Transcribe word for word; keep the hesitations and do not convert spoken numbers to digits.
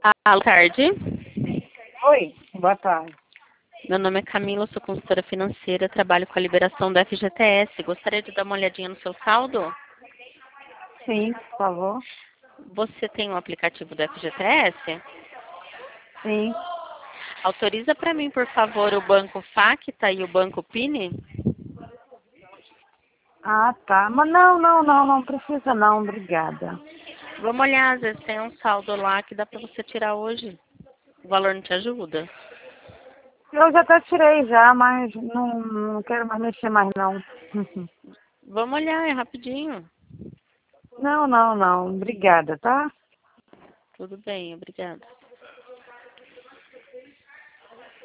Ah, boa tarde. Oi, boa tarde. Meu nome é Camila, sou consultora financeira, trabalho com a liberação do F G T S. Gostaria de dar uma olhadinha no seu saldo? Sim, por favor. Você tem o aplicativo do F G T S? Sim. Autoriza para mim, por favor, o banco Facta e o banco Pini? Ah, tá. Mas não, não, não, não precisa não, obrigada. Vamos olhar, às vezes tem um saldo lá que dá para você tirar hoje. O valor não te ajuda? Eu já até tirei já, mas não, não quero mais mexer mais não. Vamos olhar, é rapidinho. Não, não, não, obrigada, tá? Tudo bem, obrigada.